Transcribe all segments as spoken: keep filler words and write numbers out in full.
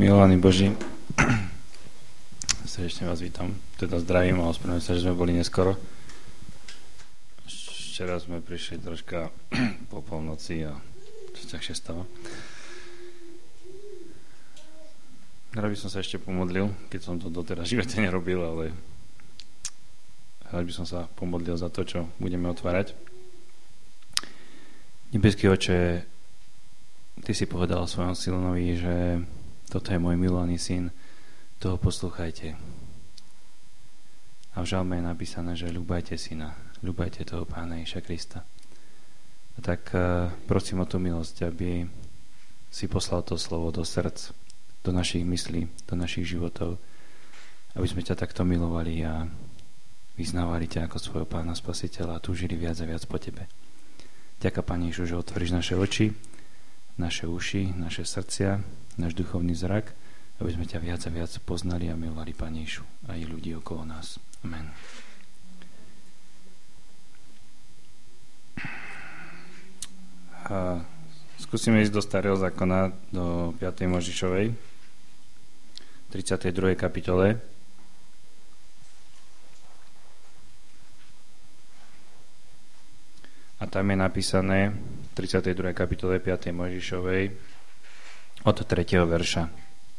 Milovaní Boží, srdečne vás vítam, teda zdravím a ospravedlňujem sa, že sme boli neskoro. Včera sme prišli troška po polnoci a čo sa ťažšie stalo. Rád by som sa ešte pomodlil, keď som to doteraz v živote nerobil, ale rád by som sa pomodlil za to, čo budeme otvárať. Nebeský Oče, Ty si povedal svojom synovi, že toto je môj milovaný syn, toho poslúchajte. A v žalme je napísané, že ľúbajte syna, ľúbajte toho Pána Ježiša Krista. A tak uh, prosím o tú milosť, aby si poslal to slovo do srdc, do našich myslí, do našich životov, aby sme ťa takto milovali a vyznávali ťa ako svojho Pána Spasiteľa a túžili viac a viac po tebe. Ďakujem, Pane Ježišu, že otvoríš naše oči, naše uši, naše srdcia, náš duchovný zrak, aby sme ťa viac a viac poznali a milovali, Pane Ježišu, aj ľudí okolo nás. Amen. A skúsime ísť do Starého zákona, do piatej Mojžišovej, tridsiatej druhej kapitole. A tam je napísané v tridsiatej druhej kapitole piatej Mojžišovej od tretieho verša.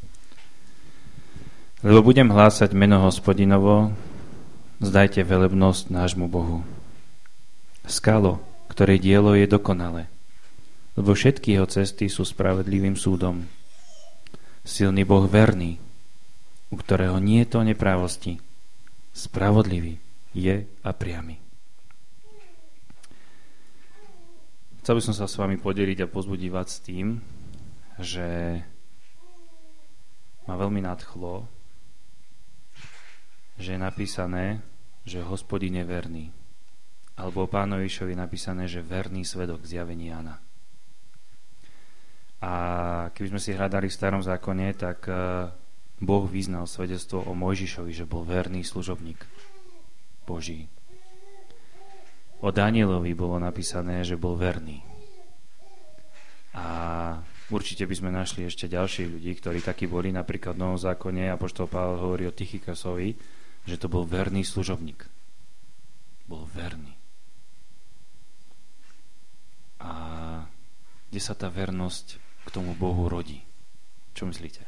Lebo budem hlásať meno Hospodinovo, zdajte velebnosť nášmu Bohu. Skalo, ktorej dielo je dokonalé, lebo všetky jeho cesty sú spravedlivým súdom. Silný Boh verný, u ktorého nie je to neprávosti, spravodlivý je a priamy. Chcel by som sa s vami podeliť a pozbudiť vás s tým, že ma veľmi nadchlo, že je napísané, že Hospodin je verný. Alebo o Pánovi Ježišovi je napísané, že verný svedok zjavení Jána. A keby sme si hľadali v Starom zákone, tak Boh vyznal svedectvo o Mojžišovi, že bol verný služobník Boží. O Danielovi bolo napísané, že bol verný. A určite by sme našli ešte ďalších ľudí, ktorí takí boli, napríklad v Novom zákone apoštol Pavol hovorí o Tychikasovi, že to bol verný služobník. Bol verný. A kde sa tá vernosť k tomu Bohu rodí? Čo myslíte?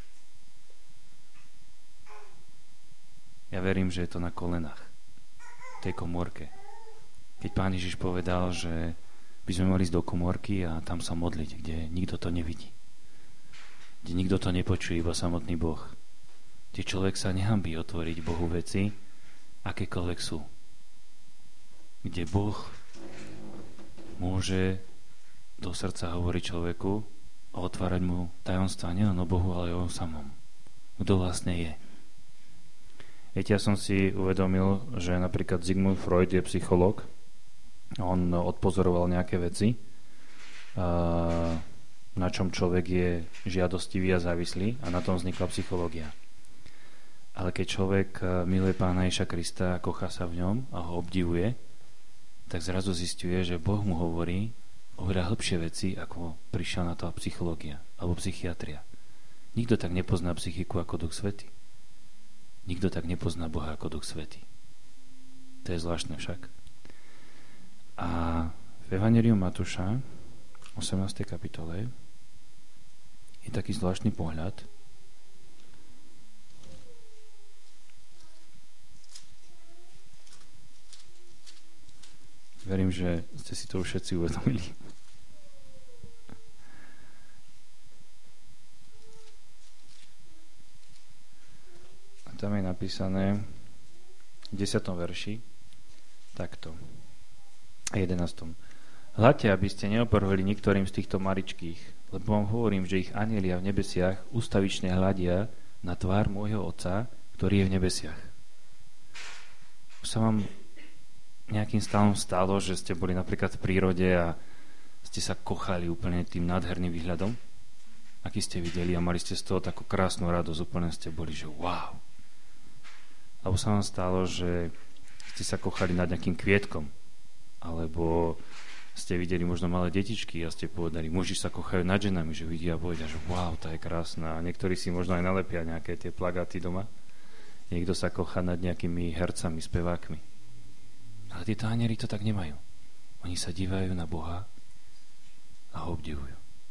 Ja verím, že je to na kolenách, v tej komórke. Keď Pán Ježiš povedal, že by sme mali ísť do komórky a tam sa modliť, kde nikto to nevidí. Kde nikto to nepočuje, iba samotný Boh. Kde človek sa nehanbí otvoriť Bohu veci, akékoľvek sú. Kde Boh môže do srdca hovoriť človeku a otvárať mu tajomstvá nielen o Bohu, ale o samom. Kto vlastne je. Viete, ja som si uvedomil, že napríklad Sigmund Freud je psychológ. On odpozoroval nejaké veci, na čom človek je žiadostivý a závislý, a na tom vznikla psychológia. Ale keď človek miluje Pána Ježiša Krista a kochá sa v ňom a ho obdivuje, tak zrazu zisťuje, že Boh mu hovorí oveľa hlbšie veci, ako prišiel na to psychológia alebo psychiatria. Nikto tak nepozná psychiku ako Duch Svätý. Nikto tak nepozná Boha ako Duch Svätý. To je zvláštne však. A v Evanjeliu Matúša osemnástej kapitole je taký zvláštny pohľad. Verím, že ste si to už všetci uvedomili. A tam je napísané v desiatom verši takto. A jedenástom. Hľadte, aby ste neoporhli niektorým z týchto maličkých, lebo vám hovorím, že ich anjelia v nebesiach ustavične hľadia na tvár môjho Otca, ktorý je v nebesiach. Už sa vám nejakým stavom stalo, že ste boli napríklad v prírode a ste sa kochali úplne tým nádherným výhľadom, aký ste videli, a mali ste z toho takú krásnu radosť, úplne ste boli, že wow. Alebo sa vám stalo, že ste sa kochali nad nejakým kvietkom, alebo ste videli možno malé detičky a ste povedali, muži sa kochajú nad ženami, že vidia a povedia, že wow, tá je krásna. A niektorí si možno aj nalepia nejaké tie plagáty doma. Niekto sa kochá nad nejakými hercami, spevákmi. Ale títo anjeli to tak nemajú. Oni sa dívajú na Boha a ho obdivujú.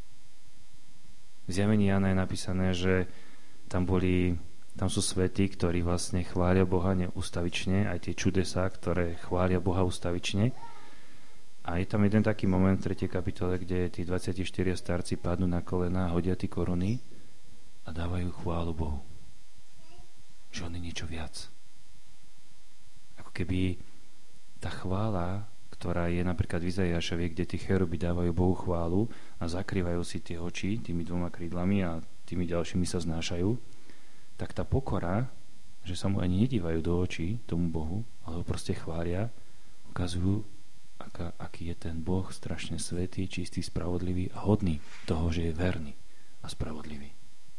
V Zjavení Jána je napísané, že tam boli, tam sú svätí, ktorí vlastne chvália Boha neústavične, aj tie čudesá, ktoré chvália Boha ústavične. A je tam jeden taký moment v tretej kapitole, kde tí dvadsaťštyria starci padnú na kolená, hodia tí koruny a dávajú chválu Bohu. Že on je niečo viac. Ako keby tá chvála, ktorá je napríklad v Izaiášovi, kde tí cheruby dávajú Bohu chválu a zakrývajú si tie oči tými dvoma krídlami a tými ďalšími sa znášajú, tak tá pokora, že sa mu ani nedívajú do očí tomu Bohu, ale ho proste chvália, ukazujú, aká, aký je ten Boh strašne svätý, čistý, spravodlivý a hodný toho, že je verný a spravodlivý.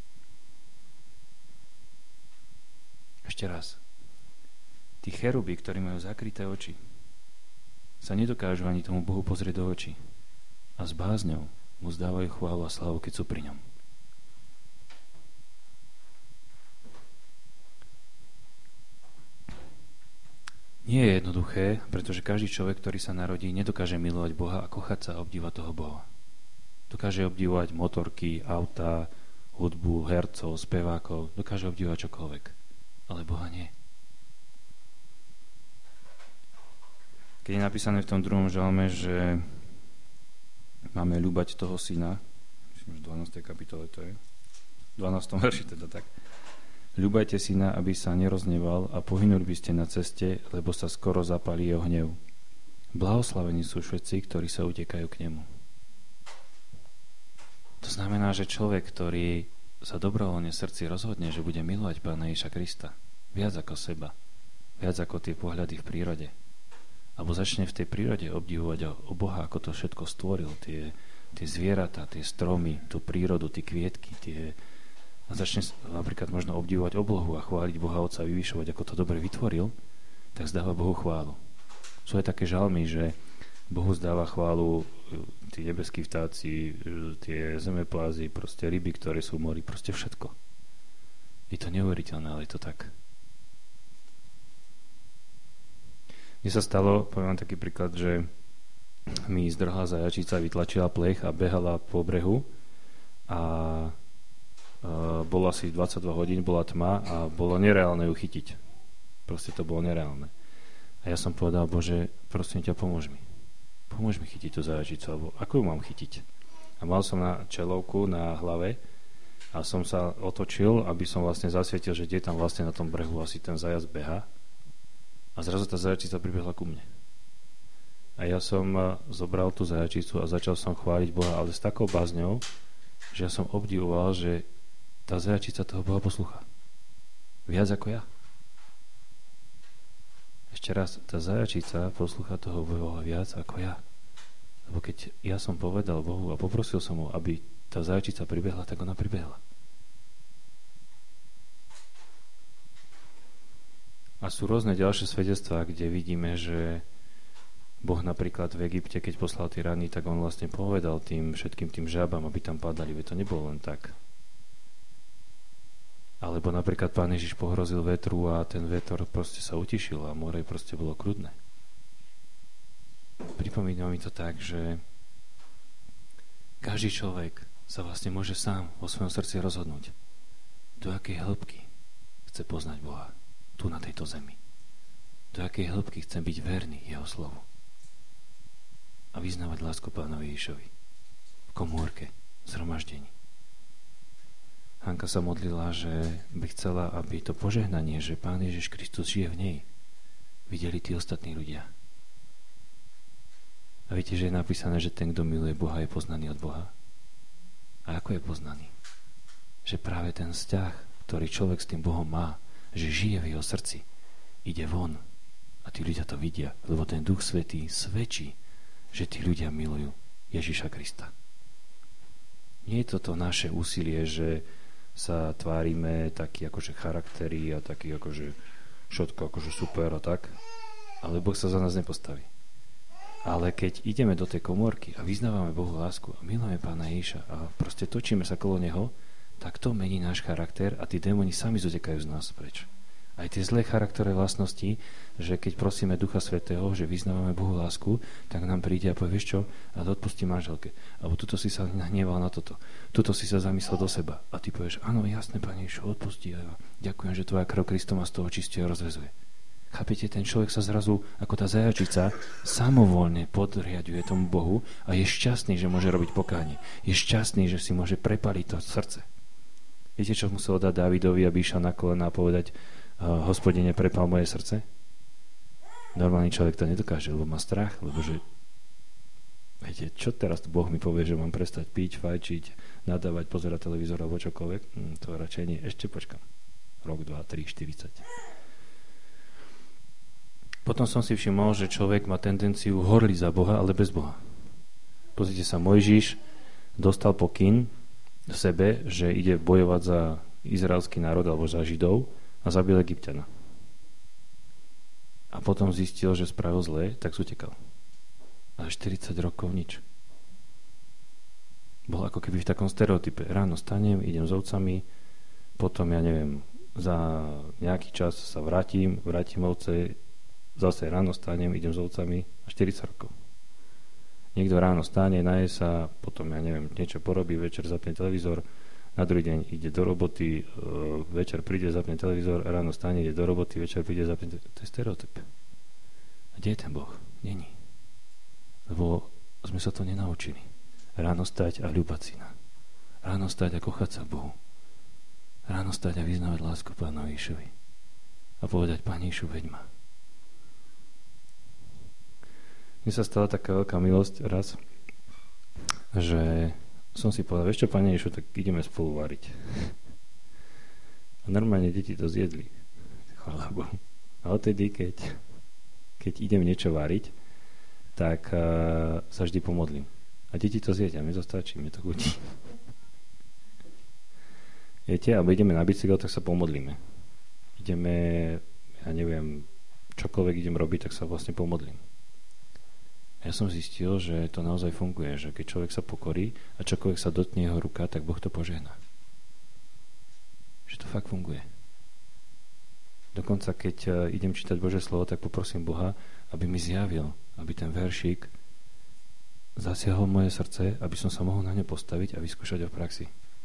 Ešte raz. Tí cheruby, ktorí majú zakryté oči, sa nedokážu ani tomu Bohu pozrieť do očí a s bázňou mu zdávajú chválu a slávu, keď sú pri ňom. Nie je jednoduché, pretože každý človek, ktorý sa narodí, nedokáže milovať Boha a kochať sa a obdívať toho Boha. Dokáže obdívať motorky, autá, hudbu, hercov, spevákov, dokáže obdívať čokoľvek, ale Boha nie. Keď je napísané v tom druhom žalme, že máme ľúbať toho syna, myslím, že v dvanástej kapitole to je, v dvanástom verši teda tak, ľúbajte syna, aby sa nerozneval a pohynuli by ste na ceste, lebo sa skoro zapálí jeho hnev. Blahoslavení sú všetci, ktorí sa utekajú k nemu. To znamená, že človek, ktorý sa dobrovoľne v srdci rozhodne, že bude milovať Pána Ježiša Krista, viac ako seba, viac ako tie pohľady v prírode, alebo začne v tej prírode obdivovať o Boha, ako to všetko stvoril, tie, tie zvieratá, tie stromy, tú prírodu, tie kvietky, tie... a začne napríklad možno obdivovať oblohu a chváliť Boha Otca a vyvyšovať, ako to dobre vytvoril, tak zdáva Bohu chválu. Sú aj také žalmy, že Bohu zdáva chválu tí nebeskí vtáci, tie zemeplázy, proste ryby, ktoré sú v mori, proste všetko. Je to neuveriteľné, ale je to tak. Mne sa stalo, poviem vám taký príklad, že mi zdrhla zajačica, vytlačila plech a behala po brehu a Uh, bolo asi dvadsaťdva hodín, bola tma a bolo nereálne ju chytiť. Proste to bolo nereálne. A ja som povedal, Bože, prosím ťa, pomôž mi. Pomôž mi chytiť tú zajačicu, alebo ako ju mám chytiť? A mal som na čelovku na hlave a som sa otočil, aby som vlastne zasvietil, že kde tam vlastne na tom brehu asi ten zajac beha. A zrazu tá zajačica pribehla ku mne. A ja som zobral tú zajačicu a začal som chváliť Boha, ale s takou bázňou, že ja som obdivoval, že tá zajačica toho Boha poslúcha. Viac ako ja. Ešte raz, tá zajačica poslúcha toho Boha viac ako ja. Lebo keď ja som povedal Bohu a poprosil som ho, aby tá zajačica pribehla, tak ona pribehla. A sú rôzne ďalšie svedectvá, kde vidíme, že Boh napríklad v Egypte, keď poslal tie rany, tak on vlastne povedal tým všetkým tým žabám, aby tam padali. Veď to nebolo len tak. Alebo napríklad Pán Ježiš pohrozil vetru a ten vetor proste sa utišil a more proste bolo kľudné. Pripomína mi to tak, že každý človek sa vlastne môže sám vo svojom srdci rozhodnúť, do akej hĺbky chce poznať Boha tu na tejto zemi. Do akej hĺbky chce byť verný jeho slovu a vyznávať lásku Pánovi Ježišovi v komórke, v zhromaždení. Hanka sa modlila, že by chcela, aby to požehnanie, že Pán Ježiš Kristus žije v nej, videli tí ostatní ľudia. A viete, že je napísané, že ten, kto miluje Boha, je poznaný od Boha? A ako je poznaný? Že práve ten vzťah, ktorý človek s tým Bohom má, že žije v jeho srdci, ide von a tí ľudia to vidia, lebo ten Duch Svätý svedčí, že tí ľudia milujú Ježiša Krista. Nie je toto naše úsilie, že sa tvárime taký akože charaktery a taký akože všetko akože super a tak, ale Boh sa za nás nepostaví. Ale keď ideme do tej komórky a vyznávame Bohu lásku a milujeme Pána Ježiša a proste točíme sa kolo Neho, tak to mení náš charakter a tí démoni sami zutekajú z nás preč. Aj tie zlé charakterové vlastnosti, že keď prosíme Ducha Svätého, že vyznávame Bohu lásku, tak nám príde a povie, vieš čo, a to odpustí manželke. Alebo tuto si sa nahneval na toto. Tuto si sa zamyslel do seba. A ty povieš, áno, jasné, Pane Ježišu, odpustí. A ďakujem, že tvoja krv Kristova z toho čistí a rozvezuje. Chápete, ten človek sa zrazu, ako tá zajačica, samovolne podriaďuje tomu Bohu a je šťastný, že môže robiť pokánie. Je šťastný, že si môže prepaliť to srdce. Viete, čo musel dať Dávidovi, aby išiel na kolená a povedať, uh, Hospodine, prepal moje srdce? Normálny človek to nedokáže, lebo má strach, lebo že viete, čo teraz Boh mi povie, že mám prestať piť, fajčiť, nadávať, pozerať televízor alebo čokoľvek? Hm, to radšej nie. Ešte počkam. Rok, dva, tri, štyridsať. Potom som si všimol, že človek má tendenciu horliť za Boha, ale bez Boha. Pozrite sa, Mojžiš dostal pokyn v sebe, že ide bojovať za izraelský národ alebo za Židov a zabil Egypťana. A potom zistil, že spravil zlé, tak zutekal. Ale štyridsať rokov nič. Bol ako keby v takom stereotype. Ráno stanem, idem s ovcami, potom, ja neviem, za nejaký čas sa vrátim, vrátim ovce, zase ráno stanem, idem s ovcami a štyridsať rokov. Niekto ráno stane, naje sa, potom, ja neviem, niečo porobí, večer zapne televízor, na druhý deň ide do roboty, večer príde, zapne televízor, ráno stane, ide do roboty, večer príde, zapne televízor. To je stereotyp. A kde je ten Boh? Není. Lebo sme sa to nenaučili. Ráno stať a ľúbať syna. Ráno stať a kochať sa Bohu. Ráno stať a vyznávať lásku Pánovi Ježišovi. A povedať, Pane Ježišu, veď ma. Mne sa stala taká veľká milosť raz, že som si povedal, vieš čo, Pane Ježišu, tak ideme spolu variť. A normálne deti to zjedli. Chvála Bohu. A odtedy, keď, keď idem niečo variť, tak uh, sa vždy pomodlím. A deti to zjedia, mne to stačí, mne to chutí. Viete, alebo ideme na bicykel, tak sa pomodlíme. Ideme, ja neviem, čokoľvek idem robiť, tak sa vlastne pomodlím. Ja som zistil, že to naozaj funguje, že keď človek sa pokorí a čokoľvek sa dotkne jeho ruka, tak Boh to požehná. Že to fakt funguje. Dokonca keď idem čítať Božie slovo, tak poprosím Boha, aby mi zjavil, aby ten veršík zasiahol moje srdce, aby som sa mohol na ne postaviť a vyskúšať ho v praxi.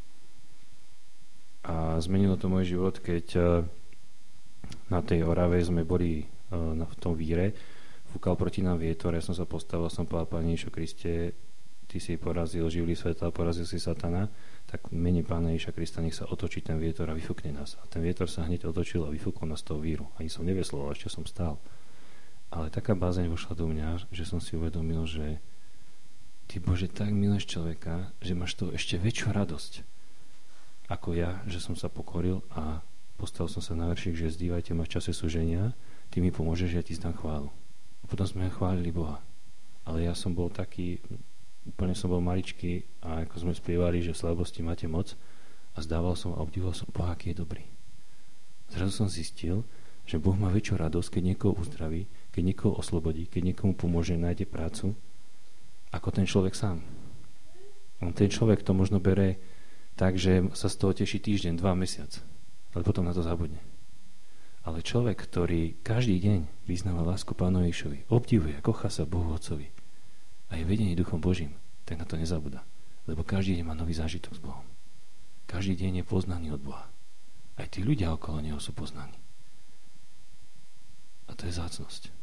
A zmenilo to môj život, keď na tej Orave sme boli v tom víre, fúkal proti nám vietor, ja som sa postavil, som povedal, Pane Ježišu Kriste, Ty si porazil živly sveta, porazil si satana, tak v mene Pána Ježiša Krista nech sa otočí ten vietor a vyfúkne nás. A ten vietor sa hneď otočil a vyfúkol nás z toho víru. Ani som nevesloval, ešte som stál. Ale taká bázeň vošla do mňa, že som si uvedomil, že Ty, Bože, tak miluješ človeka, že máš to ešte väčšiu radosť ako ja, že som sa pokoril a postavil som sa na veršik, že zdívajte ma v čase súženia, Ty mi pomôžeš, ja Ti zdám chválu. A potom sme chválili Boha. Ale ja som bol taký, úplne som bol maličký a ako sme spievali, že v slabosti máte moc a zdával som a obdivoval som Boha, aký je dobrý. Zrazu som zistil, že Boh má väčšiu radosť, keď niekoho uzdraví, keď niekoho oslobodí, keď niekomu pomôže, nájde prácu, ako ten človek sám. On ten človek to možno bere tak, že sa z toho teší týždeň, dva, mesiac, ale potom na to zabudne. Ale človek, ktorý každý deň vyznáva lásku Pánovi Ježišovi, obdivuje, kochá sa Bohu Otcovi a je vedený Duchom Božím, tak na to nezabúda. Lebo každý deň má nový zážitok s Bohom. Každý deň je poznaný od Boha. Aj tí ľudia okolo neho sú poznaní. A to je vzácnosť.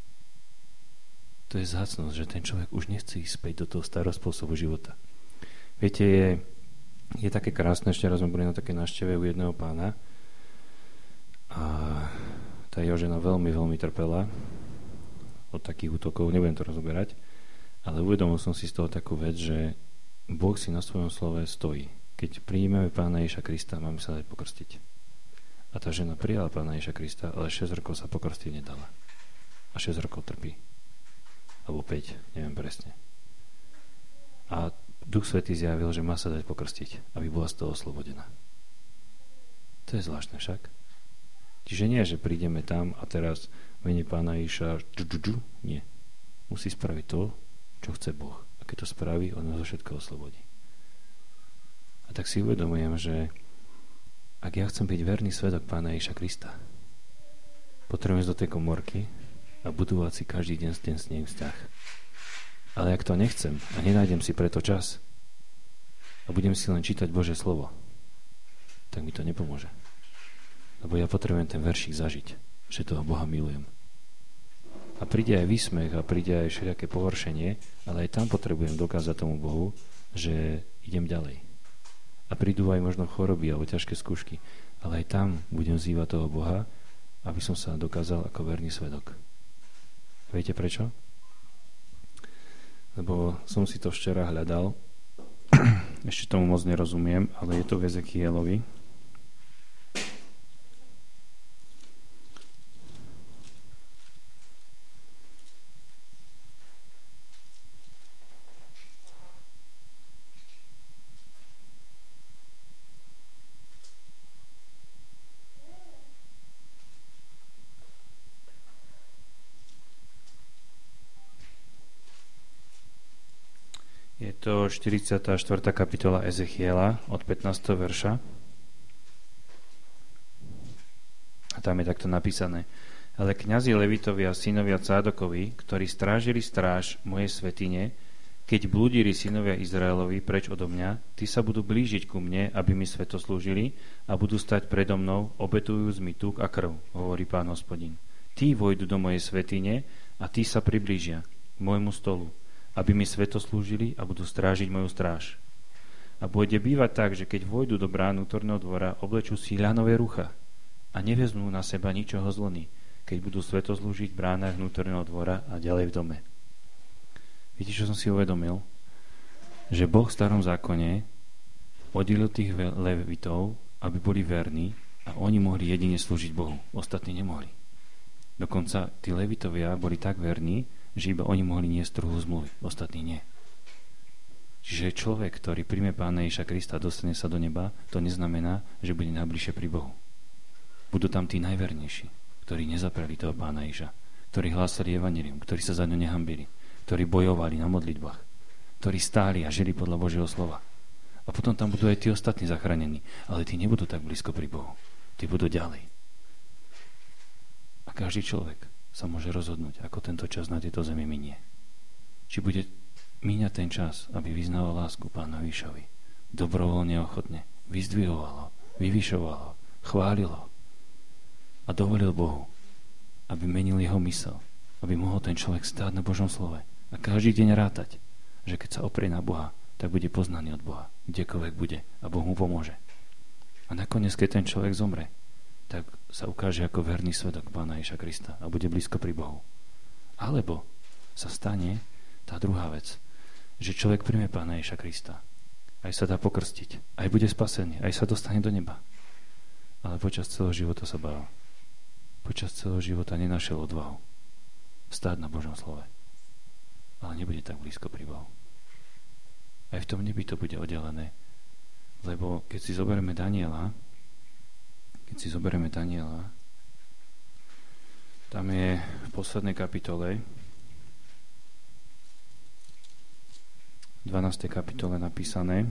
To je vzácnosť, že ten človek už nechce ísť späť do toho starého spôsobu života. Viete, je, je také krásne, ešte raz sme boli na také návšteve u jedného pána, a tá jeho žena veľmi, veľmi trpela od takých útokov, nebudem to rozoberať, ale uvedomil som si z toho takú vec, že Boh si na svojom slove stojí. Keď príjmeme Pána Ježiša Krista, máme sa dať pokrstiť. A tá žena prijala Pána Ježiša Krista, ale šesť rokov sa pokrstiť nedala. A šesť rokov trpí. Alebo päť, neviem presne. A Duch Svätý zjavil, že má sa dať pokrstiť, aby bola z toho oslobodená. To je zvláštne však. Čiže nie, že prídeme tam a teraz v mene Pána Ježiša, nie. Musí spraviť to, čo chce Boh. A keď to spraví, on ho zo všetkého oslobodí. A tak si uvedomujem, že ak ja chcem byť verný svedok Pána Ježiša Krista, potrebujem ísť do tej komórky a budovať si každý deň ten s ním vzťah. Ale ak to nechcem a nenájdem si preto čas a budem si len čítať Božie slovo, tak mi to nepomôže. Lebo ja potrebujem ten veršík zažiť, že toho Boha milujem. A príde aj výsmech a príde aj všelijaké pohoršenie, ale aj tam potrebujem dokázať tomu Bohu, že idem ďalej. A prídu aj možno choroby alebo ťažké skúšky, ale aj tam budem vzývať toho Boha, aby som sa dokázal ako verný svedok. Viete prečo? Lebo som si to včera hľadal, ešte tomu moc nerozumiem, ale je to v Ezechielovi. Je to štyridsiata štvrtá kapitola Ezechiela od pätnásteho verša. A tam je takto napísané. Ale kňazi Levitovia, synovia Cádokovi, ktorí strážili stráž mojej svätyne, keď blúdili synovia Izraelovi preč odo mňa, tí sa budú blížiť ku mne, aby mi sveto slúžili a budú stať predo mnou, obetujúc mi tuk a krv, hovorí Pán Hospodin. Tí vojdu do mojej svätyne a tí sa priblížia k môjmu stolu, aby mi sveto slúžili a budú strážiť moju stráž. A bude bývať tak, že keď vojdu do brán vnútorného dvora, oblečú si ľanové rucha a nevezmú na seba ničoho zlony, keď budú sveto slúžiť v bránach vnútorného dvora a ďalej v dome. Viete, čo som si uvedomil? Že Boh v starom zákone oddelil tých levitov, aby boli verní a oni mohli jedine slúžiť Bohu. Ostatní nemohli. Dokonca tí levitovia boli tak verní, že iba oni mohli niesť trhu zmluvy, ostatní nie. Čiže človek, ktorý príjme Pána Ježiša Krista a dostane sa do neba, to neznamená, že bude najbližšie pri Bohu. Budú tam tí najvernejší, ktorí nezapreli toho Pána Ježiša, ktorí hlásali evanjelium, ktorí sa za ňo nehambili, ktorí bojovali na modlitbách, ktorí stáli a žili podľa Božieho slova. A potom tam budú aj tí ostatní zachránení, ale tí nebudú tak blízko pri Bohu. Tí budú ďalej. A každý človek sa môže rozhodnúť, ako tento čas na tejto zemi minie. Či bude míňať ten čas, aby vyznával lásku Pánovi Ježišovi, dobrovoľne, ochotne, vyzdvihovalo, vyvyšovalo, chválilo a dovolil Bohu, aby menil jeho mysel, aby mohol ten človek stáť na Božom slove a každý deň rátať, že keď sa oprie na Boha, tak bude poznaný od Boha, kdekoľvek bude a Boh mu pomôže. A nakoniec, keď ten človek zomre, tak sa ukáže ako verný svedok Pána Ježiša Krista a bude blízko pri Bohu. Alebo sa stane tá druhá vec, že človek príjme Pána Ježiša Krista, aj sa dá pokrstiť, aj bude spasený, aj sa dostane do neba. Ale počas celého života sa bál. Počas celého života nenašiel odvahu stáť na Božom slove. Ale nebude tak blízko pri Bohu. Aj v tom nebi to bude oddelené. Lebo keď si zoberieme Daniela, Keď si zoberieme Daniela, tam je v poslednej kapitole, dvanástej kapitole napísané,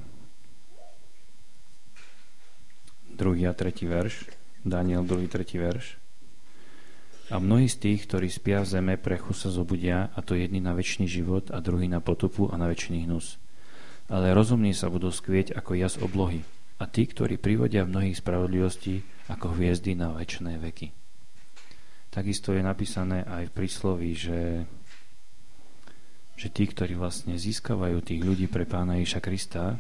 druhý a tretí verš, Daniel druhý, tretí verš. A mnohí z tých, ktorí spia v zeme, prechu sa zobudia, a to jedni na večný život a druhý na potupu a na večný hnus. Ale rozumní sa budú skvieť ako jas oblohy, a tí, ktorí privodia v mnohých spravodlivostí ako hviezdy na večné veky. Takisto je napísané aj v prísloví, že, že tí, ktorí vlastne získavajú tých ľudí pre Pána Ježiša Krista,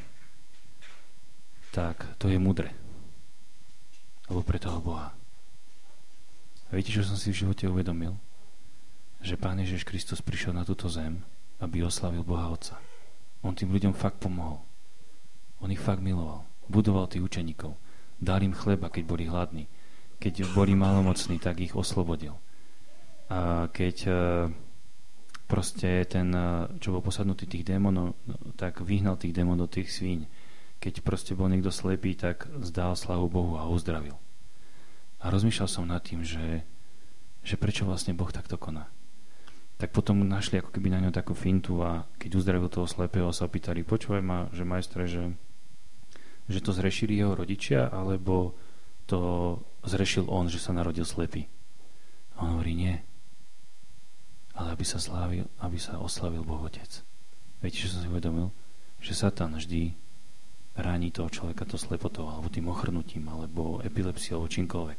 tak to je mudré. Lebo pre toho Boha. A viete, čo som si v živote uvedomil? Že Pán Ježiš Kristus prišiel na túto zem, aby oslavil Boha Otca. On tým ľuďom fakt pomohol. On ich fakt miloval. Budoval tých učeníkov, dal im chleba, keď boli hladní, keď boli malomocní, tak ich oslobodil. A keď proste ten, čo bol posadnutý tých démonov, tak vyhnal tých démonov do tých svíň. Keď proste bol niekto slepý, tak zdal slavu Bohu a uzdravil. A rozmýšľal som nad tým, že, že prečo vlastne Boh takto koná. tak potom našli ako keby na ňo takú fintu a keď uzdravil toho slepého, sa pýtali, počúvaj ma, že majstre, že, že to zrešili jeho rodičia, alebo to zrešil on, že sa narodil slepý. A on hovorí, nie. Ale aby sa, slávil, aby sa oslavil Boh Otec. Viete, čo som si uvedomil? Že Satan vždy ráni toho človeka to slepotou, alebo tým ochrnutím, alebo epilepsiou, alebo čímkoľvek.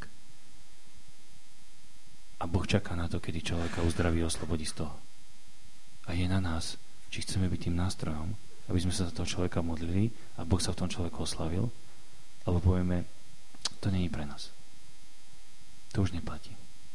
A Boh čaká na to, kedy človeka uzdraví a oslobodí z toho. A je na nás, či chceme byť tým nástrojom, aby sme sa za toho človeka modlili a Boh sa v tom človeku oslavil, alebo povieme, to nie je pre nás. To už neplatí.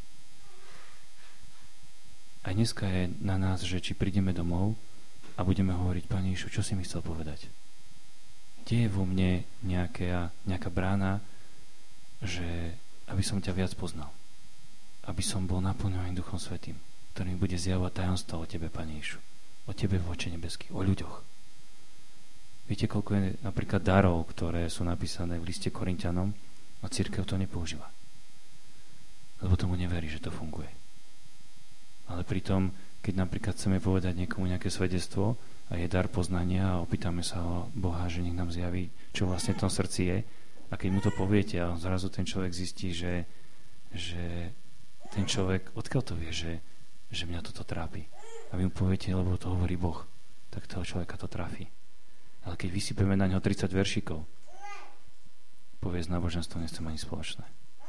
A dneska je na nás, že či prídeme domov a budeme hovoriť, Pane Ježišu, čo si mi chcel povedať? Kde je vo mne nejaká, nejaká brána, že aby som ťa viac poznal? Aby som bol naplňovaný Duchom Svätým, ktorý mi bude zjavovať tajomstvo o Tebe, Pane Ježišu. O Tebe v oči nebeských, o ľuďoch. Viete, koľko je napríklad darov, ktoré sú napísané v liste Korinťanom a cirkev to nepoužíva. Lebo tomu neverí, že to funguje. Ale pritom, keď napríklad chceme povedať niekomu nejaké svedectvo a je dar poznania a opýtame sa o Boha, že nech nám zjaví, čo vlastne v tom srdci je, a keď mu to poviete a zrazu ten človek zistí, že, že ten človek, odkiaľ to vie, že, že mňa toto trápi. A vy mu poviete, lebo to hovorí Boh, tak toho človeka to tráfi. Ale keď vysypeme na ňo tridsať veršikov, povie, s náboženstvom nechcem ani spoločné.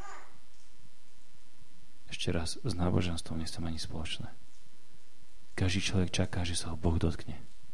Ešte raz, s náboženstvom nechcem ani spoločné. Každý človek čaká, že sa ho Boh dotkne.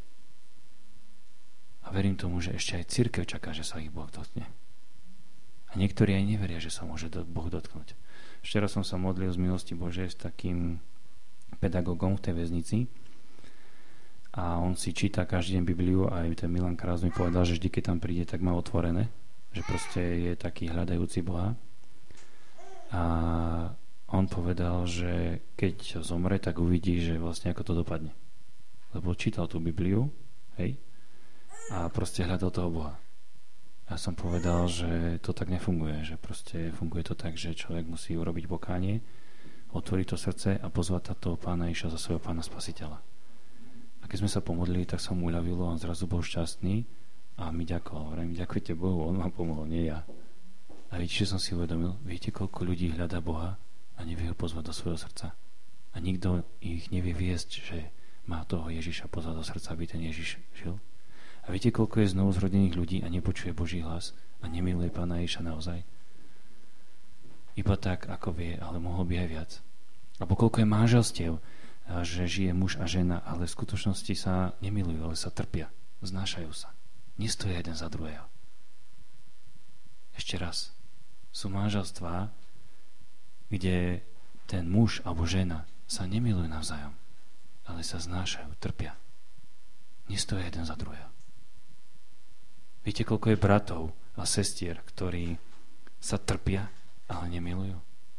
A verím tomu, že ešte aj cirkev čaká, že sa ich Boh dotkne. A niektorí aj neveria, že sa môže Boh dotknúť. Včera som sa modlil z milosti Božej s takým pedagógom v tej väznici a on si číta každý deň Bibliu a aj ten Milan Krás mi povedal, že vždy, keď tam príde, tak má otvorené, že proste je taký hľadajúci Boha. A on povedal, že keď zomre, tak uvidí, že vlastne ako to dopadne. Lebo čítal tú Bibliu, hej, a proste hľadal toho Boha. Ja som povedal, že to tak nefunguje, že proste funguje to tak, že človek musí urobiť pokánie, otvoriť to srdce a pozvať toho Pána Ježiša za svojho Pána Spasiteľa. A keď sme sa pomodlili, tak sa mu uľavilo, on zrazu bol šťastný a mi ďakoval. Hovorím, ďakujte Bohu, on vám pomohol, nie ja. A viete, že som si uvedomil? Viete, koľko ľudí hľadá Boha a nevie ho pozvať do svojho srdca? A nikto ich nevie viesť, že má toho Ježiša pozvať do srdca, aby ten Ježiš žil? A viete, koľko je znovu zrodených ľudí a nepočuje Boží hlas a nemiluje Pána Ježiša naozaj? Iba tak, ako vie, ale mohol by aj viac. Alebo koľko je manželstiev, že žije muž a žena, ale v skutočnosti sa nemilujú, ale sa trpia, znášajú sa. Nestoja jeden za druhého. Ešte raz. Sú manželstvá, kde ten muž alebo žena sa nemilujú navzájom, ale sa znášajú, trpia. Nestoja jeden za druhého. Viete, koľko je bratov a sestier, ktorí sa trpia, ale nemilujú?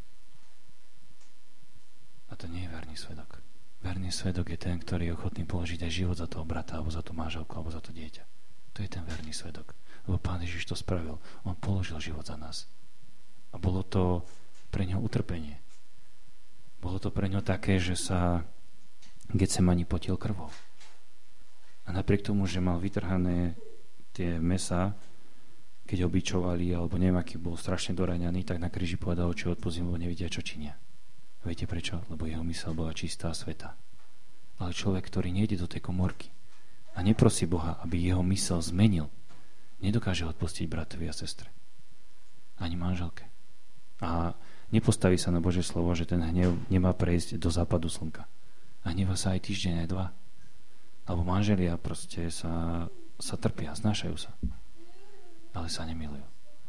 A to nie je verný svedok. Verný svedok je ten, ktorý je ochotný položiť aj život za toho brata, alebo za tú manželku, alebo za to dieťa. To je ten verný svedok. Lebo Pán Ježiš to spravil. On položil život za nás. A bolo to pre ňo utrpenie. Bolo to pre ňo také, že sa Getsemani potil krvou. A napriek tomu, že mal vytrhané tie mäsa, keď ho bičovali, alebo neviem, aký bol strašne doraňaný, tak na kríži povedal, oči odpozím, lebo nevidia, čo činia. Viete prečo? Lebo jeho myseľ bola čistá a svätá. Ale človek, ktorý nejde do tej komórky a neprosí Boha, aby jeho myseľ zmenil, nedokáže odpustiť bratovi a sestre. Ani manželke. A nepostaví sa na Božie slovo, že ten hnev nemá prejsť do západu slnka. A hneva sa aj týždeň, aj dva. Alebo manželia proste sa, sa trpia, znášajú sa. Ale sa nemilujú.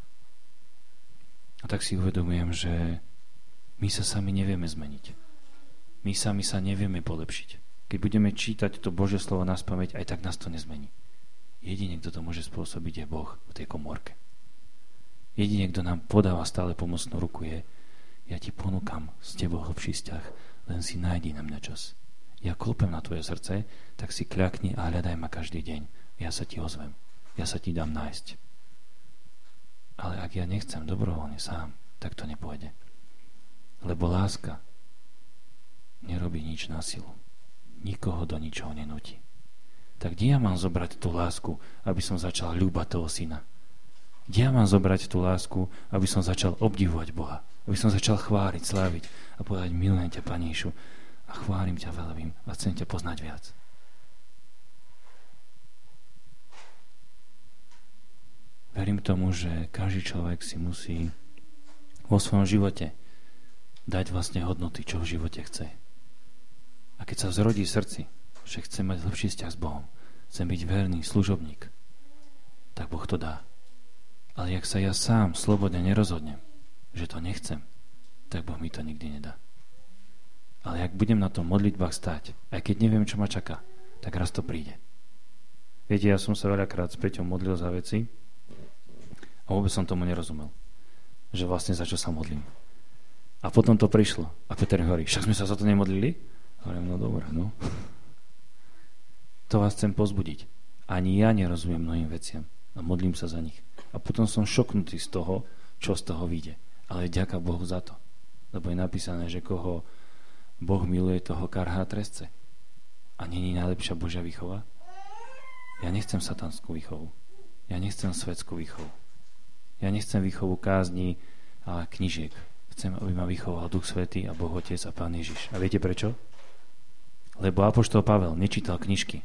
A tak si uvedomujem, že my sa sami nevieme zmeniť. My sami sa nevieme polepšiť. Keď budeme čítať to Božie slovo naspamäť, aj tak nás to nezmení. Jedine, kto to môže spôsobiť, je Boh v tej komórke. Jedine, kto nám podáva stále pomocnú ruku, je: ja ti ponúkam s tebou hlbší vzťah, len si nájdi na mňa čas. Ja klopem na tvoje srdce, tak si kľakni a hľadaj ma každý deň. Ja sa ti ozvem. Ja sa ti dám nájsť. Ale ak ja nechcem dobrovoľne sám, tak to nepôjde. Lebo láska nerobí nič na silu. nikoho do ničoho nenúti. Tak kde ja mám zobrať tú lásku, aby som začal ľúbať toho syna? Kde ja mám zobrať tú lásku, aby som začal obdivovať Boha? Aby som začal chváliť, sláviť a povedať, milujem ťa, Pane Ježišu, a chválim ťa, velebím a chcem ťa poznať viac. Verím tomu, že každý človek si musí vo svojom živote dať vlastne hodnoty, čo v živote chce. A keď sa zrodí v srdci, že chce mať lepší vzťah s Bohom, chcem byť verný služobník, tak Boh to dá. Ale jak sa ja sám slobodne nerozhodnem, že to nechcem, tak Boh mi to nikdy nedá. Ale jak budem na tom modlitbách stáť, aj keď neviem, čo ma čaká, tak raz to príde. Viete, ja som sa veľakrát s Peťom modlil za veci a vôbec som tomu nerozumel, že vlastne za čo sa modlím. A potom to prišlo a Peter hovorí, však sme sa za to nemodlili? Hovorím, no dobré, no. To vás chcem pozbudiť. Ani ja nerozumiem mnohým veciam a modlím sa za nich. A potom som šoknutý z toho, čo z toho vyjde. Ale ďaká Bohu za to. Lebo je napísané, že koho Boh miluje, toho karhá trestce. A nie je najlepšia Božia výchova? Ja nechcem satanskú výchovu. Ja nechcem svetskú výchovu. Ja nechcem výchovu kázni a knižiek. Chcem, aby ma vychoval Duch Svätý a Boh Otec a Pán Ježiš. A viete prečo? Lebo apoštol Pavel nečítal knižky,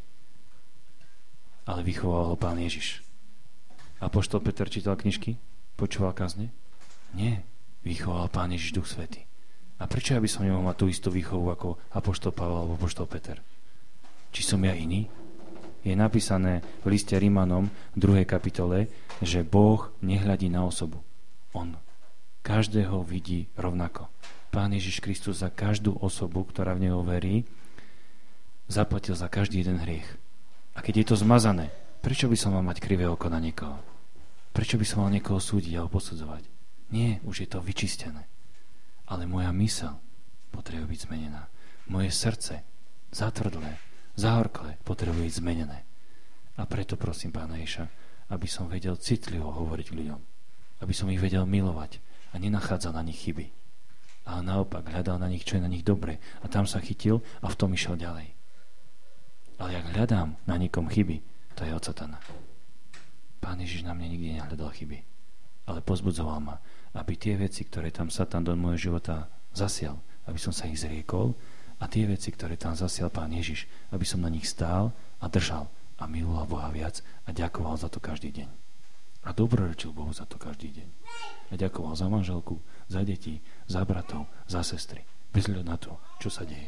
ale vychoval ho Pán Ježiš. Apoštol Peter čítal knižky? Počúval kázne? Nie. Vychoval Pán Ježiš Duch Svätý. A prečo ja by som nemohol mať tú istú výchovu ako apoštol Pavel alebo apoštol Peter? Či som ja iný? Je napísané v liste Rímanom v druhej kapitole, že Boh nehľadí na osobu. On každého vidí rovnako. Pán Ježiš Kristus za každú osobu, ktorá v Neho verí, zaplatil za každý jeden hriech. A keď je to zmazané, prečo by som mal mať krivé oko na niekoho? Prečo by som mal niekoho súdiť alebo posudzovať? Nie, už je to vyčistené. Ale moja myseľ potrebuje byť zmenená. Moje srdce, zatvrdlé, zahorklé, potrebuje byť zmenené. A preto prosím Pána Ježiša, aby som vedel citlivo hovoriť k ľuďom. Aby som ich vedel milovať a nenachádzal na nich chyby. Ale naopak hľadal na nich, čo je na nich dobre. A tam sa chytil a v tom išiel ďalej. Ale ak hľadám na nikom chyby, to je od satana. Pán Ježiš na mne nikdy nehľadal chyby, ale pozbudzoval ma, aby tie veci, ktoré tam Satan do môjho života zasial, aby som sa ich zriekol, a tie veci, ktoré tam zasial Pán Ježiš, aby som na nich stál a držal a miloval Boha viac a ďakoval za to každý deň. A dobrorečil Bohu za to každý deň. A ďakoval za manželku, za deti, za bratov, za sestry, bez hľadu na to, čo sa deje.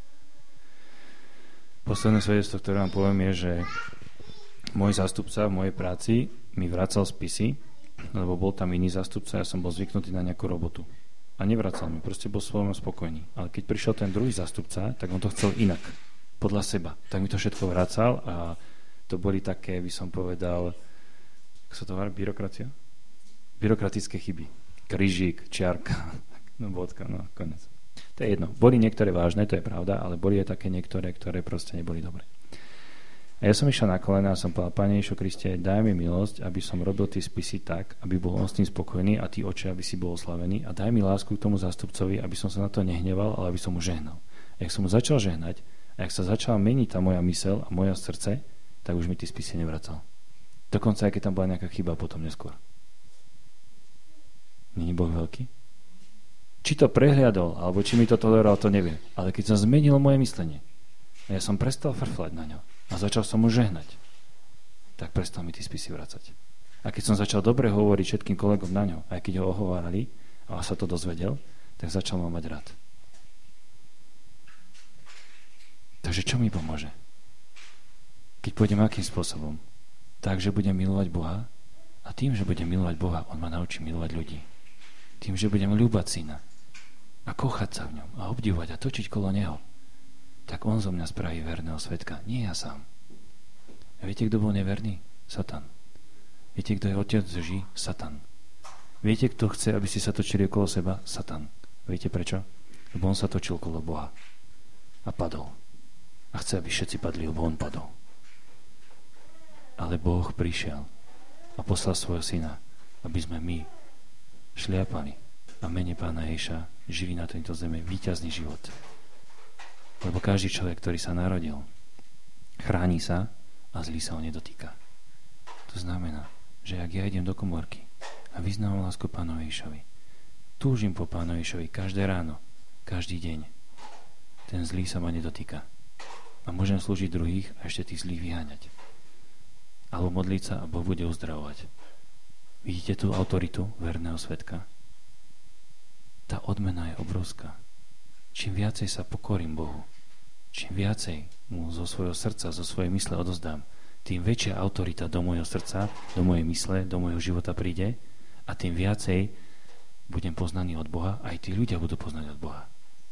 Posledné svedectvo, ktoré vám poviem, je, že môj zástupca v mojej práci mi vracal spisy, lebo bol tam iný zástupca, ja som bol zvyknutý na nejakú robotu. A nevracal mi, proste bol svojom spokojný. Ale keď prišiel ten druhý zástupca, tak on to chcel inak, podľa seba. Tak mi to všetko vracal a to boli také, by som povedal, ako sa to hovorí, byrokracia? Byrokratické chyby. Krížik, čiarka, no bodka, no konec. To je jedno. Boli niektoré vážne, to je pravda, ale boli aj také niektoré, ktoré proste neboli dobré. A ja som išiel na kolena a som povedal, Pane Ježišu Kriste, daj mi milosť, aby som robil tie spisy tak, aby bol on s tým spokojný a tí oči, aby si bol oslavený, a daj mi lásku k tomu zástupcovi, aby som sa na to nehneval, ale aby som mu žehnal. A jak som mu začal žehnať, a jak sa začala meniť tá moja myseľ a moje srdce, tak už mi tie spisy nevracal. Dokonca aj keď tam bola nejaká chyba potom neskôr. Není Boh veľký? Či to prehliadol, alebo či mi to toleroval, to neviem. Ale keď sa zmenilo moje myslenie a ja som prestal frflať na ňo a začal som mu žehnať, tak prestal mi tie spisy vracať. A keď som začal dobre hovoriť všetkým kolegom na ňo, aj keď ho ohovárali a sa to dozvedel, tak začal ma mať rád. Takže čo mi pomôže? Keď pôjdem akým spôsobom? Tak, že budem milovať Boha, a tým, že budem milovať Boha, on ma naučí milovať ľudí. Tým, že budem ľúbať syna a kochať sa v ňom a obdivovať a točiť kolo neho, tak on zo mňa spraví verného svedka, nie ja sám. A viete, kto bol neverný? Satan. Viete, kto je otec lží? Satan. Viete, kto chce, aby ste sa točili okolo seba? Satan. Viete prečo? Lebo on sa točil okolo Boha a padol. A chce, aby všetci padli, lebo on padol. Ale Boh prišiel a poslal svojho syna, aby sme my šliapali a mene Pána Ježiša žili na tejto zeme víťazný život. Lebo každý človek, ktorý sa narodil, chráni sa a zlý sa ho nedotýka. To znamená, že ak ja idem do komórky a vyznám lásku Pánovi Ježišovi, túžim po Pánovi Ježišovi každé ráno, každý deň, ten zlý sa ma nedotýka. A môžem slúžiť druhých a ešte tých zlých vyháňať. Alebo modliť sa a Boh bude uzdravovať. Vidíte tú autoritu verného svedka? Tá odmena je obrovská. Čím viacej sa pokorím Bohu, čím viacej mu zo svojho srdca, zo svojej mysle odozdám, tým väčšia autorita do môjho srdca, do mojej mysle, do môjho života príde a tým viacej budem poznaný od Boha, aj tí ľudia budú poznať od Boha.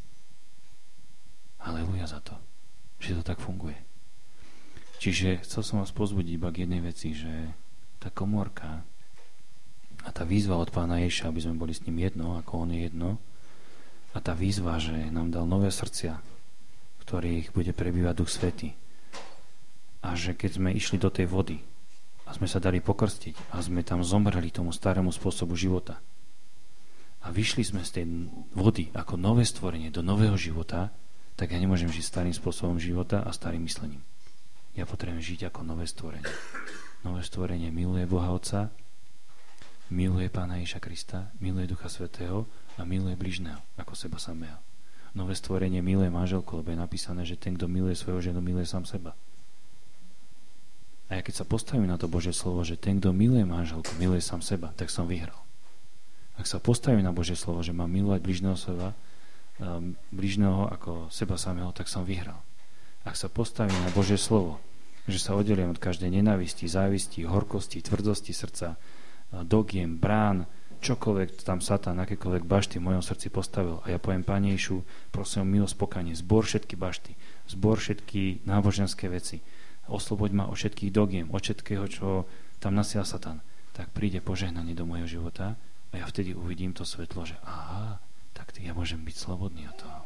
Halelúja za to, že to tak funguje. Čiže chcel som vás pozbudiť iba k jednej veci, že tá komórka a tá výzva od Pána Ježiša, aby sme boli s ním jedno, ako on je jedno, a tá výzva, že nám dal nové srdcia, v ktorých bude prebývať Duch Svätý, a že keď sme išli do tej vody a sme sa dali pokrstiť a sme tam zomreli tomu starému spôsobu života a vyšli sme z tej vody ako nové stvorenie do nového života, tak ja nemôžem žiť starým spôsobom života a starým myslením. Ja potrebujem žiť ako nové stvorenie. Nové stvorenie miluje Boha Otca, miluje Pána Ježiša Krista, miluje Ducha Svätého a miluje bližného ako seba samého. Nové stvorenie miluje manželku, lebo je napísané, že ten, kto miluje svoju ženu, miluje sám seba. A ja keď sa postavím na to Božie slovo, že ten, kto miluje manželku, miluje sám seba, tak som vyhral. Ak sa postavím na Božie slovo, že mám milovať bližného seba, um, bližného ako seba samého, tak som vyhral. Ak sa postavím na Božie slovo, že sa oddelím od každej nenávisti, závisti, horkosti, tvrdosti srdca, dogiem, brán, čokoľvek tam Satan, akékoľvek bašty v mojom srdci postavil a ja poviem Pane Ježišu, prosím o milosť, pokanie, zbor všetky bašty, zbor všetky náboženské veci, osloboď ma od všetkých dogiem, od všetkého, čo tam nasial Satan, tak príde požehnanie do mojho života a ja vtedy uvidím to svetlo, že aha, tak ja môžem byť slobodný od toho.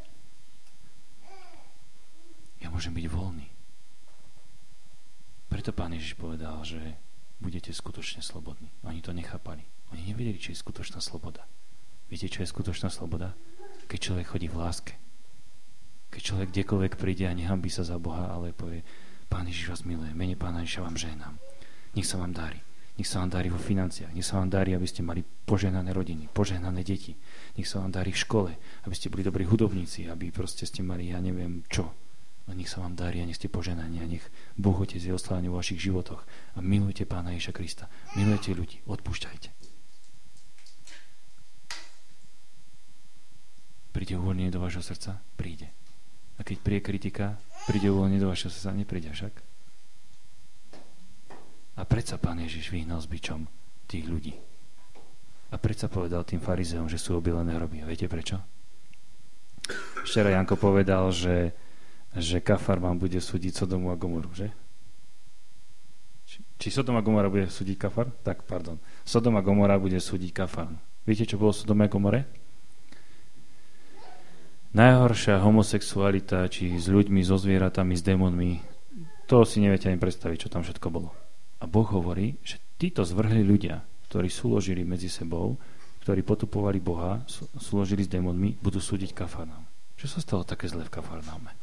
Ja môžem byť voľný. Preto Pán Ježiš povedal, že budete skutočne slobodní. Oni to nechápali. Oni nevedeli, čo je skutočná sloboda. Viete, čo je skutočná sloboda? Keď človek chodí v láske. Keď človek kdekoľvek príde a nehambí sa za Boha, ale povie, Pán Ježiš vás miluje, mene Pána Ježiša vám žehnám. Nech sa vám darí. Nech sa vám darí vo financiách. Nech sa vám darí, aby ste mali požehnané rodiny, požehnané deti. Nech sa vám darí v škole, aby ste boli dobrí hudobníci, aby proste ste mali, ja neviem čo. A nech sa vám darí a nech ste poženaní a nech Boh Otec je oslávený vo vašich životoch. A milujte Pána Ježiša Krista. Milujte ľudí. Odpúšťajte. Príde uvoľnenie do vašho srdca? Príde. A keď príde kritika, príde uvoľnenie do vašho srdca? Nepríde však. A predsa Pán Ježiš vyhnal s bičom tých ľudí. A predsa povedal tým farizeom, že sú obilené hroby. A viete prečo? Včera Janko povedal, že že Kafar vám bude súdiť Sodomu a Gomoru, že? Či, či Sodom a Gomora bude súdiť Kafar? Tak, pardon. Sodom a Gomora bude súdiť Kafar. Viete, čo bolo Sodom a Gomore? Najhoršia homosexualita, či s ľuďmi, so zvieratami, s démonmi, to si neviete ani predstaviť, čo tam všetko bolo. A Boh hovorí, že títo zvrhli ľudia, ktorí súložili medzi sebou, ktorí potupovali Boha, súložili s démonmi, budú súdiť Kafarnaum. Čo sa stalo také zlé v Kafarnaume?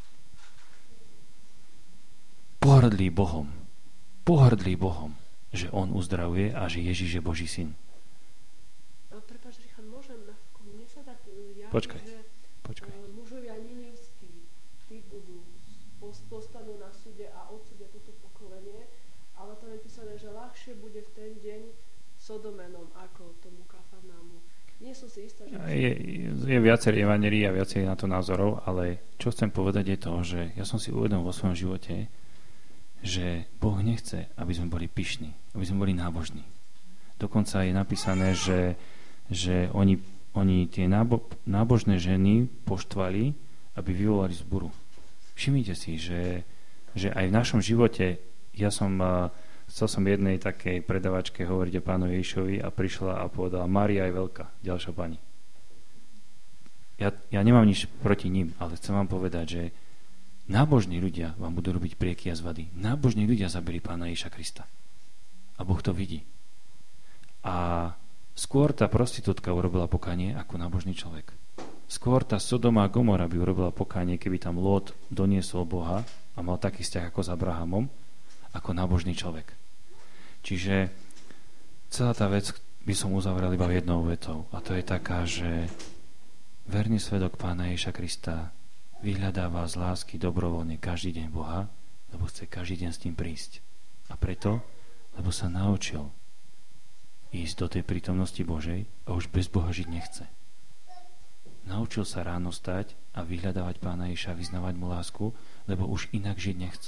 Pohrdlý Bohom. Pohrdlý Bohom, že On uzdravuje a že Ježiš je Boží syn. Prepáč, Richard, môžem? Mne sa tak javí, počkaj, že počkaj. mužovia ninivskí, tí budú postanú na súde a odsúdia toto pokolenie, ale tam je písané, že ľahšie bude v ten deň Sodomenom ako tomu Kafarnámu. Nie som si istá, že... Je, je viacerý evanjelií a viacerý na to názorov, ale čo chcem povedať je to, že ja som si uvedomil vo svojom živote, že Boh nechce, aby sme boli pyšní, aby sme boli nábožní. Dokonca je napísané, že, že oni, oni tie nábo, nábožné ženy poštvali, aby vyvolali zburu. Všimnite si, že, že aj v našom živote, ja som, chcel som jednej takej predavačke hovoriť o Pánovi Ježišovi a prišla a povedala, Mária je veľká, ďalšia pani. Ja, ja nemám nič proti ním, ale chcem vám povedať, že nábožní ľudia vám budú robiť prieky a zvady. Nábožní ľudia zabili Pána Ježiša Krista. A Boh to vidí. A skôr tá prostitútka urobila pokánie ako nábožný človek. skôr tá Sodoma a Gomora by urobila pokánie, keby tam Lót doniesol Boha a mal taký vzťah ako s Abrahamom, ako nábožný človek. Čiže celá tá vec by som uzavrel iba jednou vetou. A to je taká, že verný svedok Pána Ježiša Krista vyhľadáva z lásky dobrovoľne každý deň Boha, lebo chce každý deň s ním prísť. A preto, lebo sa naučil ísť do tej prítomnosti Božej a už bez Boha žiť nechce. Naučil sa ráno stať a vyhľadávať Pána Ježiša, vyznávať mu lásku, lebo už inak žiť nechce.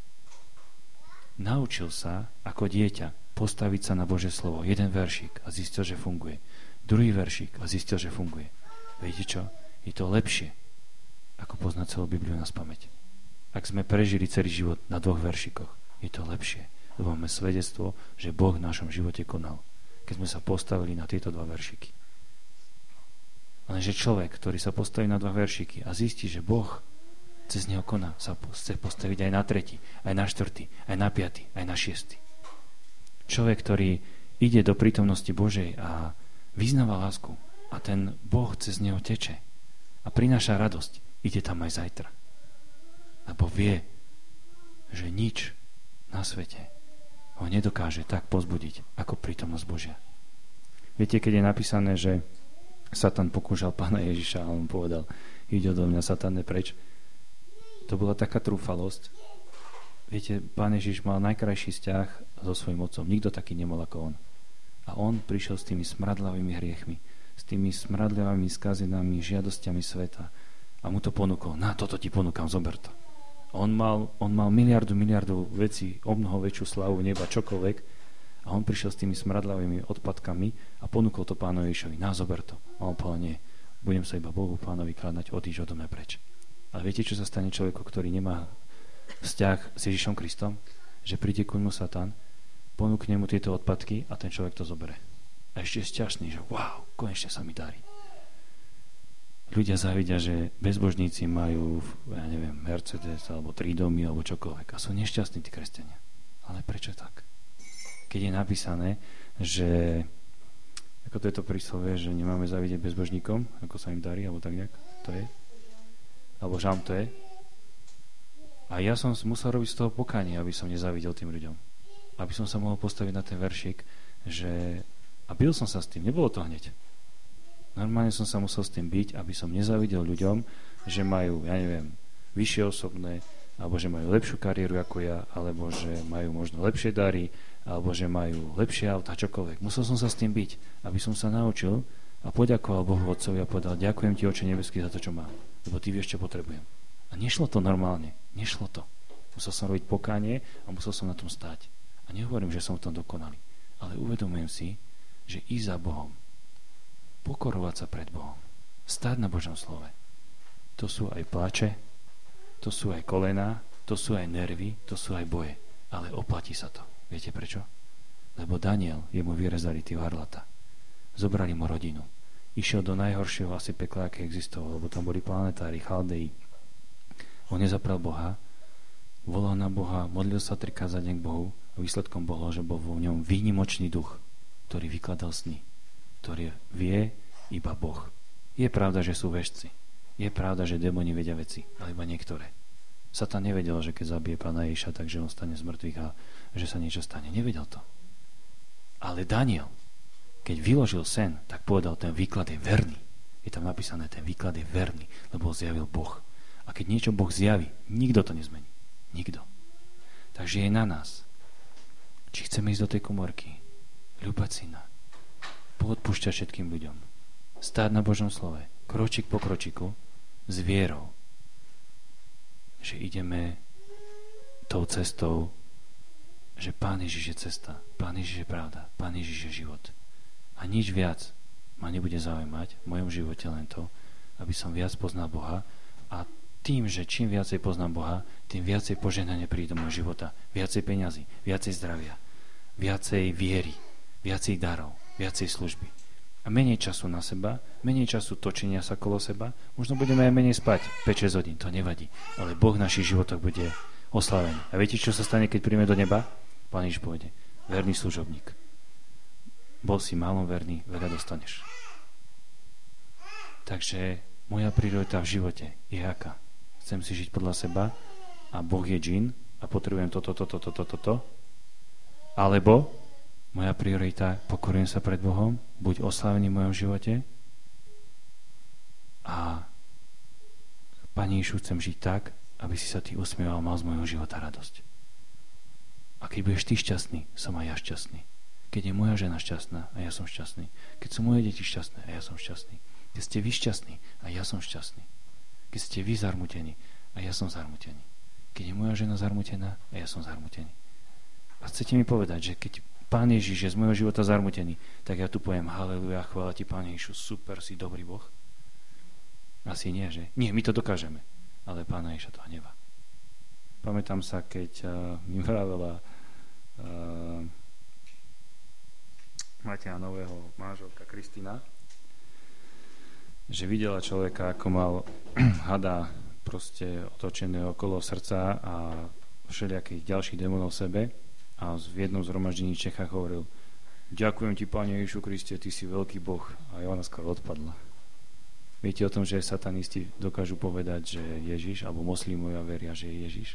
Naučil sa ako dieťa postaviť sa na Božie slovo. Jeden veršík a zistil, že funguje. Druhý veršík a zistil, že funguje. Viete čo? Je to lepšie, ako poznať celú Bibliu naspamäť. Ak sme prežili celý život na dvoch veršíkoch, je to lepšie, lebo máme svedectvo, že Boh v našom živote konal, keď sme sa postavili na tieto dva veršíky. Lenže človek, ktorý sa postaví na dva veršíky a zistí, že Boh cez neho koná, sa chce postaviť aj na tretí, aj na štvrtý, aj na piaty, aj na šiestý. Človek, ktorý ide do prítomnosti Božej a vyznáva lásku a ten Boh cez neho teče a prináša radosť, ide tam aj zajtra. Lebo vie, že nič na svete ho nedokáže tak pozbudiť ako prítomnosť Božia. Viete, keď je napísané, že Satan pokúšal Pána Ježiša a on povedal, ide odo mňa, Satane, preč. To bola taká trúfalosť. Viete, Pán Ježiš mal najkrajší vzťah so svojím otcom. Nikto taký nemal ako on. A on prišiel s tými smradlavými hriechmi, s tými smradlavými skazenami, žiadosťami sveta a mu to ponúkol. Na, toto ti ponúkam, zober to. On mal, on mal miliardu, miliardu vecí, o mnoho väčšiu slavu, neba, čokoľvek. A on prišiel s tými smradlavými odpadkami a ponúkol to Pánovi Ježišovi. Na, zober to. A on povedal, nie, budem sa iba Bohu Pánovi kladať, odíď odo mňa preč. Ale viete, čo sa stane človeku, ktorý nemá vzťah s Ježišom Kristom? Že príde ku ňmu Satan, ponúkne mu tieto odpadky a ten človek to zobere. A ešte je šťastný, že wow, konečne sa mi darí. Ľudia závidia, že bezbožníci majú, ja neviem, Mercedes alebo tri domy alebo čokoľvek a sú nešťastní tí kresťania. Ale prečo tak? Keď je napísané, že ako to je to príslovie, že nemáme závidieť bezbožníkom, ako sa im darí, alebo tak nejak, to je? Alebo žám to je? A ja som musel robiť z toho pokánie, aby som nezávidel tým ľuďom. Aby som sa mohol postaviť na ten veršik, že a bil som sa s tým, nebolo to hneď. Normálne som sa musel s tým byť, aby som nezávidel ľuďom, že majú, ja neviem, vyššie osobné, alebo že majú lepšiu kariéru ako ja, alebo že majú možno lepšie dary, alebo že majú lepšie auta, čokoľvek. Musel som sa s tým byť, aby som sa naučil a poďakoval Bohu Otcovi a povedal, ďakujem ti, Oče nebeský, za to, čo mám, lebo ty vieš, čo potrebujem. A nešlo to normálne, nešlo to. Musel som robiť pokánie a musel som na tom stáť. A nehovorím, že som v tom dokonalý, ale uvedomujem si, že ísť za Bohom, pokorovať sa pred Bohom, stáť na Božom slove, to sú aj plače, to sú aj kolená, to sú aj nervy, to sú aj boje, ale oplatí sa to. Viete prečo? Lebo Daniel, jemu vyrezali tí varlata. Zobrali mu rodinu. Išiel do najhoršieho asi pekla, aké existovalo, lebo tam boli planetári, Chaldeji. On nezaprel Boha, volal na Boha, modlil sa trikrát za deň k Bohu a výsledkom bolo, že bol vo ňom výnimočný duch, ktorý vykladal sny, ktorý vie iba Boh. Je pravda, že sú vešci. Je pravda, že démoni vedia veci, ale iba niektoré. Satan nevedel, že keď zabije Pána Ježiša, takže on stane z mŕtvych a že sa niečo stane. Nevedel to. Ale Daniel, keď vyložil sen, tak povedal, ten výklad je verný. Je tam napísané, ten výklad je verný, lebo ho zjavil Boh. A keď niečo Boh zjaví, nikto to nezmení. Nikto. Takže je na nás, či chceme ísť do tej komorky, ľúbať syna, poodpúšťať všetkým ľuďom, stáť na Božom slove, kročík po kročiku, s vierou, že ideme tou cestou, že Pán Ježiš je cesta, Pán Ježiš je pravda, Pán Ježiš je život. A nič viac ma nebude zaujímať v mojom živote len to, aby som viac poznal Boha a tým, že čím viacej poznám Boha, tým viacej požehnanie príde do môjho života. Viacej peňazí, viacej zdravia, viacej viery, viacej darov, viacej služby. A menej času na seba, menej času točenia sa kolo seba. Možno budeme aj menej spať, päť šesť hodín, to nevadí. Ale Boh v našich životoch bude oslavený. A viete, čo sa stane, keď príjme do neba? Pán Ježiš povede, verný služobník. Bol si málom verný, veľa dostaneš. Takže Moja priorita v živote je aká? Chcem si žiť podľa seba a Boh je džin a potrebujem toto, toto, toto, toto? Alebo moja priorita, pokorujem sa pred Bohom, buď oslávený v mojom živote a Pane Ježišu, chcem žiť tak, aby si sa Ty usmieval, mal z môjho života radosť. A keď budeš Ty šťastný, som aj ja šťastný. Keď je moja žena šťastná a ja som šťastný. Keď sú moje deti šťastné a ja som šťastný. Keď ste vy šťastní a ja som šťastný. Keď ste vy zarmutení a ja som zarmutený. Keď je moja žena zarmutená a ja som zarmutený. A chcete mi povedať, že keď Pán Ježiš je z môjho života zarmutený, tak ja tu poviem haleluja, chvála Ti, Pán Ježišu, super, si dobrý Boh? Asi nie, že? Nie, my to dokážeme. Ale Pána Ježiša to hnevá. Pamätám sa, keď uh, mi vravela uh, Mateja nového manželka Kristina, že videla človeka, ako mal hada proste otočené okolo srdca a všelijakých ďalších démonov v sebe a v jednom zhromaždení v Čechách hovoril: ďakujem Ti, Pane Ježišu Kriste, Ty si veľký Boh. A ona skoro odpadla. Viete o tom, že satanisti dokážu povedať, že Ježiš, alebo moslimovia veria, že je Ježiš?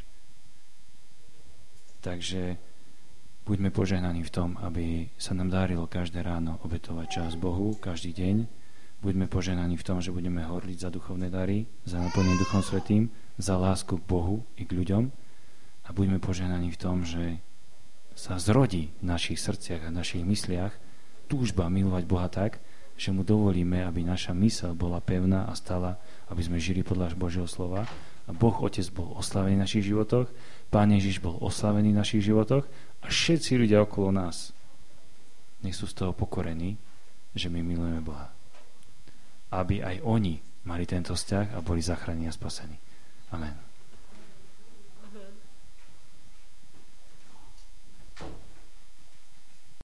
Takže buďme požehnaní v tom, aby sa nám dárilo každé ráno obetovať čas Bohu, každý deň. Buďme požehnaní v tom, že budeme horliť za duchovné dary, za naplnenie Duchom Svätým, za lásku k Bohu i k ľuďom. A buďme požehnaní v tom, že sa zrodí v našich srdciach a našich mysliach túžba milovať Boha tak, že mu dovolíme, aby naša myseľ bola pevná a stala, aby sme žili podľa Božieho slova. A Boh Otec bol oslavený v našich životoch, Pán Ježiš bol oslavený v našich životoch a všetci ľudia okolo nás nech sú z toho pokorení, že my milujeme Boha. Aby aj oni mali tento vzťah a boli zachránení a spasení. Amen.